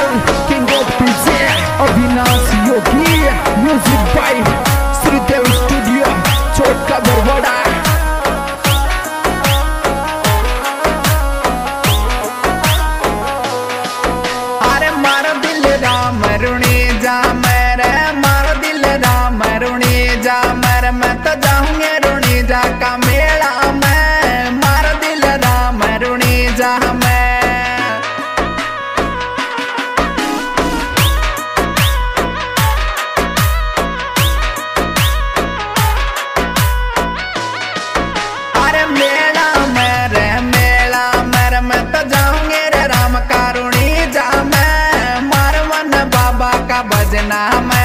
Official King of Present Avinash Yogi Music by Sridev Studio Chota Barwada. अरे मारा दिल राम रुणी जा मेरे, मारा दिल राम रुणी जा मेरे, मैं तो जाऊंगे रुणी जा का मेला में, मारा दिल राम रुणी जा मैं। अरे मेला मेरे, मेला मेरे, मैं तो जाऊंगे रे राम का रुणी जा मैं, मारवन बाबा का भजना मैं।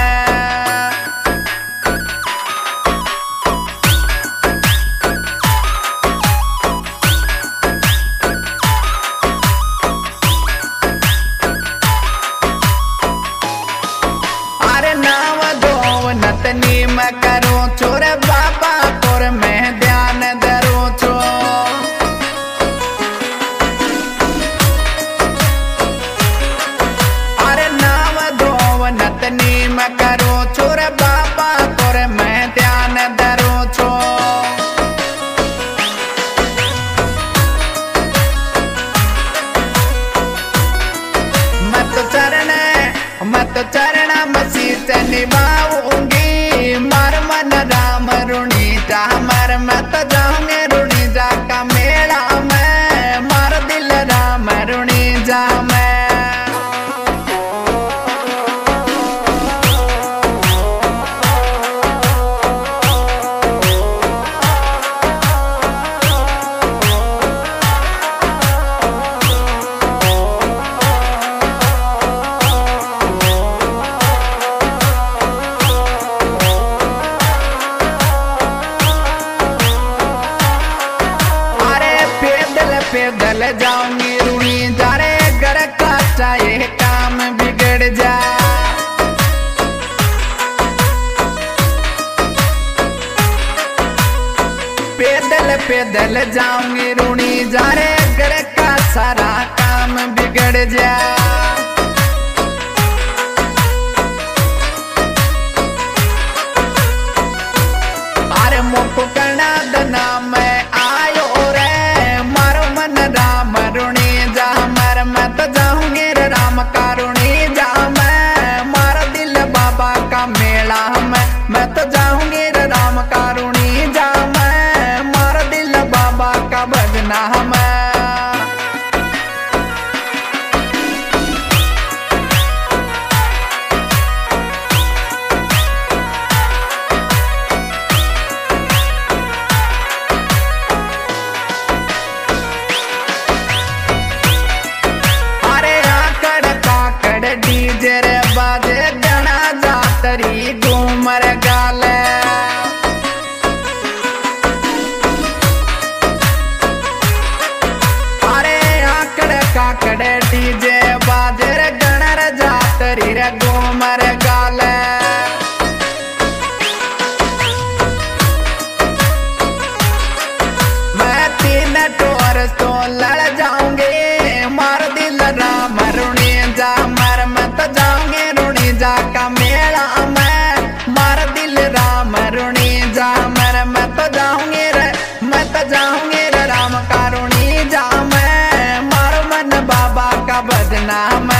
अरे नाव दो नतनी मैं करूं छोरे बाबा पर मैं ध्यान धरूं छो। अरे नाव दो नतनी मैं करूं छोरे बाबा पर मैं ध्यान धरूं छो। मैं तो चरण मसीह से निभाऊंगी, मार मन राम रुणी जा मर, मैं तो जाऊंगे रुणी जा का मेला में, मार दिल राम रुणी जा मैं। पैदल जाऊंगी रुणी जा रे, घर का चाहे काम बिगड़ जा। पैदल पैदल जाऊंगी रुणी जा रे, घर का सारा काम बिगड़ जा। अरे मोको करना दना मैं आयो रे, राम रुणी जा मर, मैं तो जाऊंगे रे राम का रुणी जा मैं, मारा दिल बाबा का मेला में, मैं तो जाऊंगे रे राम का रुणी जा मैं, मारा दिल बाबा का भजना मैं। डीजे रे बाजे गणा जातरी घूमर गाले। अरे आकड़ काकड़ डीजे बाजे रे गणा रे जातरी रे घूमर गाले। मैं तीन टोर तो लड़ जाऊंगे, मार दिल राम रुणी जा मर, मैं तो जाऊंगे रुणी जा का मेला में, मार दिल राम रुणी जा मर, मैं तो जाऊंगे रे राम का रुणी जा मैं, मारो मन बाबा का भजना मैं।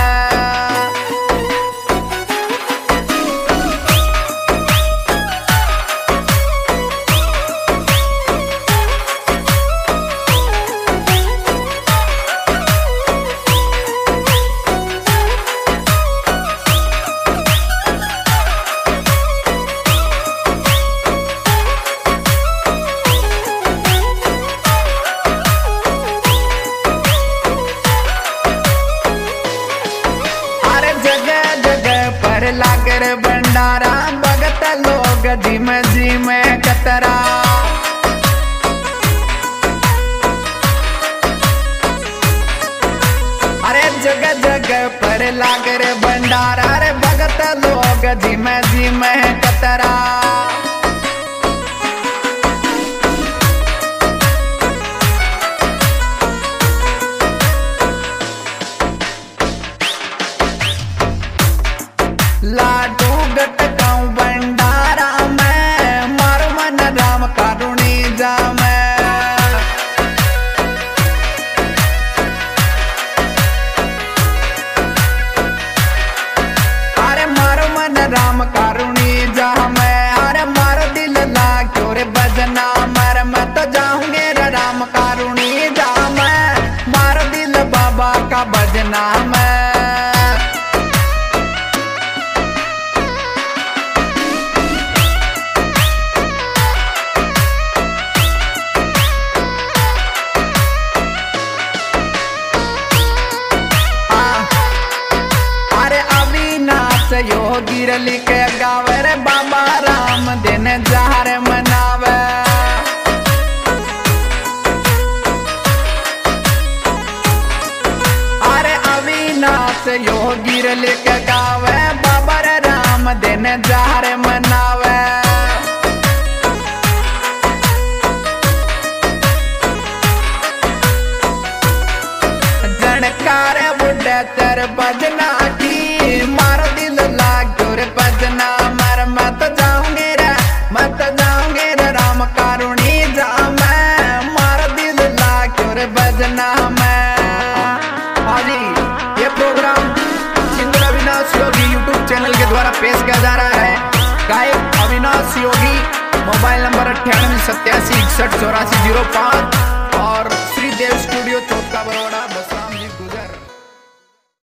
लागर भंडारा भगत लोग जिम जिम कतरा। अरे जगह जगह पर लागर भंडारा रे भगत लोग जिम जिम कतरा। में। योगी रली के गावे रे बाबा राम दिन जार मनावे। अरे अविनाश योगी रली के गावे बाबा रे राम दिन जार मनावे। जनकार बुढ़े तेरे बजना की मार दिल लागोर बजना मर मत जाऊंगे रे राम कारुणी जा मैं मार दिल लागोर बजना मैं। हाँ जी, ये programme singer Avinash Yogi YouTube channel के द्वारा पेश किया जा रहा है। गायक अविनाश योगी, मोबाइल नंबर 98 87 61 84 05 और श्रीदेव स्टूडियो चौथा बड़ौदा।